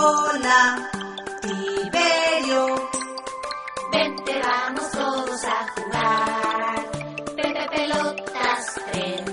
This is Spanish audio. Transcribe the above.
Hola, Tiberio. Vente, vamos todos a jugar. Pepe, pelotas, tren,